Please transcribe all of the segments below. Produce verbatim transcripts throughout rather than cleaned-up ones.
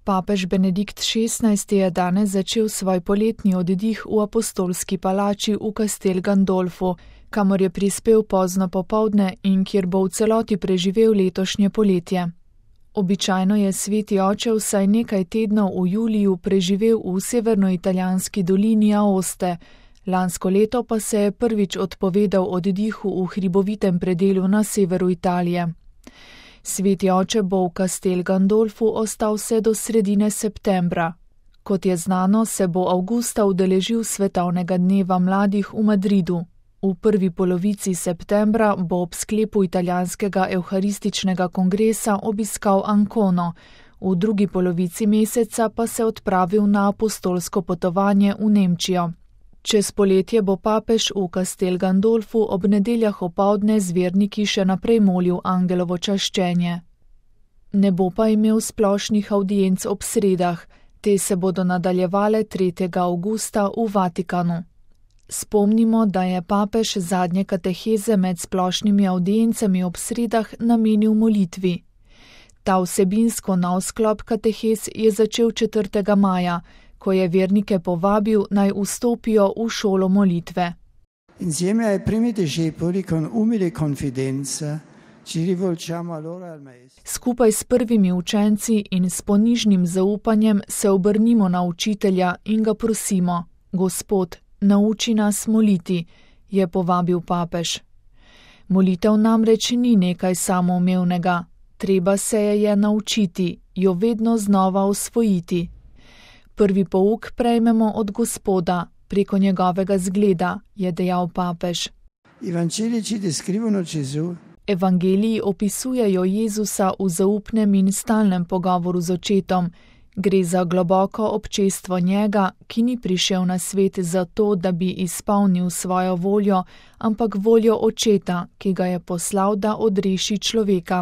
Papež Benedikt šestnajsti je danes začel svoj poletni oddih v apostolski palači v Castel Gandolfu, kamor je prispel pozno popoldne in kjer bo v celoti preživel letošnje poletje. Običajno je sveti oče vsaj nekaj tednov v juliju preživel v severnoitalijanski dolini Aoste, lansko leto pa se je prvič odpovedal oddihu v hribovitem predelu na severu Italije. Sveti oče bo v Castel Gandolfu ostal vse do sredine septembra. Kot je znano, se bo avgusta udeležil svetovnega dneva mladih v Madridu. V prvi polovici septembra bo ob sklepu italijanskega evharističnega kongresa obiskal Ancono, v drugi polovici meseca pa se odpravil na apostolsko potovanje v Nemčijo. Čez poletje bo papež v Castel Gandolfu ob nedeljah opoldne z verniki še naprej molil angelovo čaščenje. Ne bo pa imel splošnih avdienc ob sredah, te se bodo nadaljevale tretjega avgusta v Vatikanu. Spomnimo, da je papež zadnje kateheze med splošnimi avdiencami ob sredah namenil molitvi. Ta vsebinsko nov sklop katehez je začel četrtega maja, ko je vernike povabil, naj vstopijo v šolo molitve. Insieme ai primi discepoli con umile confidenza ci rivolgiamo allora al maestro. Skupaj s prvimi učenci in s ponižnim zaupanjem se obrnimo na učitelja in ga prosimo: Gospod, nauči nas moliti, je povabil papež. Molitev namreč ni nekaj samoumevnega, treba se je je naučiti, jo vedno znova osvojiti. Prvi pouk prejmemo od Gospoda, preko njegovega zgleda, je dejal papež. Evangeliji opisujejo Jezusa v zaupnem in stalnem pogovoru z očetom. Gre za globoko občestvo njega, ki ni prišel na svet zato, da bi izpolnil svojo voljo, ampak voljo očeta, ki ga je poslal, da odreši človeka.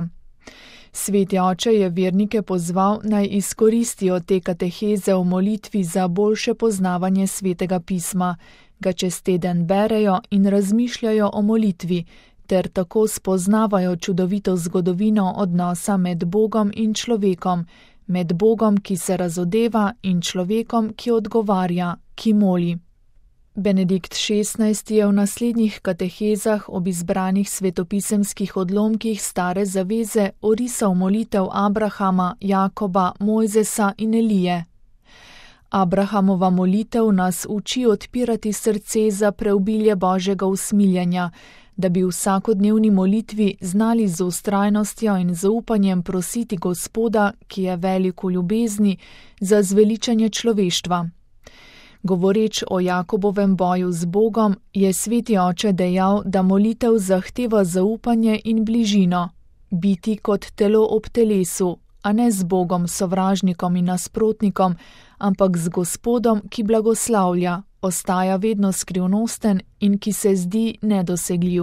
Sveti oče je vernike pozval, naj izkoristijo te kateheze v molitvi za boljše poznavanje svetega pisma, ga čez teden berejo in razmišljajo o molitvi, ter tako spoznavajo čudovito zgodovino odnosa med Bogom in človekom, med Bogom, ki se razodeva, in človekom, ki odgovarja, ki moli. Benedikt šestnajsti je v naslednjih katehezah ob izbranih svetopisemskih odlomkih stare zaveze orisal molitev Abrahama, Jakoba, Mojzesa in Elije. Abrahamova molitev nas uči odpirati srce za preobilje Božjega usmiljanja, da bi v vsakodnevni molitvi znali z vztrajnostjo in zaupanjem prositi Gospoda, ki je velik v ljubezni, za zveličanje človeštva. Govoreč o Jakobovem boju z Bogom, je sveti oče dejal, da molitev zahteva zaupanje in bližino, biti kot telo ob telesu, a ne z Bogom, sovražnikom in nasprotnikom, ampak z Gospodom, ki blagoslavlja, ostaja vedno skrivnosten in ki se zdi nedosegljiv.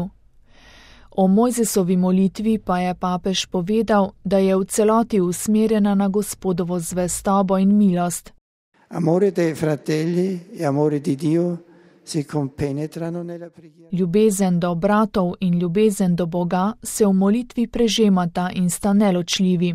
O Mojzesovi molitvi pa je papež povedal, da je v celoti usmerjena na Gospodovo zvestobo in milost. Amore dei fratelli e amore di Dio si compenetrano nella preghiera. Ljubezen do bratov in ljubezen do Boga se v molitvi prežemata in sta neločljivi.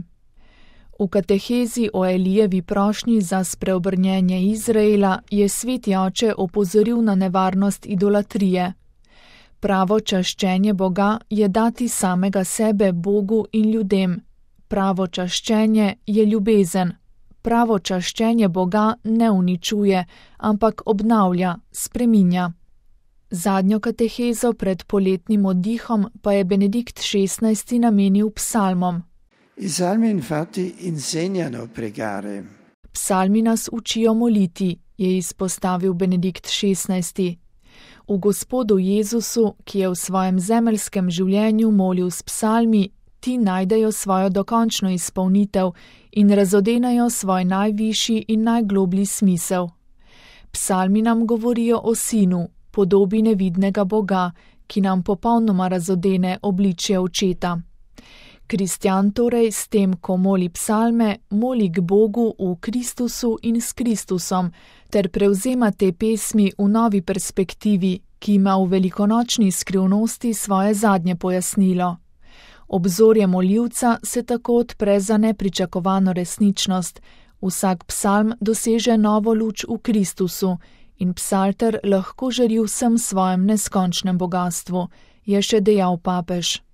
V katehezi o Elijevi prošnji za spreobrnjenje Izraela je sveti oče opozoril na nevarnost idolatrije. Pravo čaščenje Boga je dati samega sebe Bogu in ljudem. Pravo čaščenje je ljubezen. Pravo čaščenje Boga ne uničuje, ampak obnavlja, spreminja. Zadnjo katehezo pred poletnim oddihom pa je Benedikt šestnajsti namenil psalmom. I salmi infatti insegnano pregare. Psalmi nas učijo moliti, je izpostavil Benedikt šestnajsti. V Gospodu Jezusu, ki je v svojem zemeljskem življenju molil s psalmi, ti najdejo svojo dokončno izpolnitev in razodenajo svoj najvišji in najgloblji smisel. Psalmi nam govorijo o Sinu, podobi nevidnega Boga, ki nam popolnoma razodene obličje očeta. Kristjan torej s tem, ko moli psalme, moli k Bogu v Kristusu in s Kristusom, ter prevzema te pesmi v novi perspektivi, ki ima v velikonočni skrivnosti svoje zadnje pojasnilo. Obzorje moljivca se tako odpre za nepričakovano resničnost, Vsak psalm doseže novo luč v Kristusu in psalter lahko žari vsem svojem neskončnem bogastvu, je še dejal papež.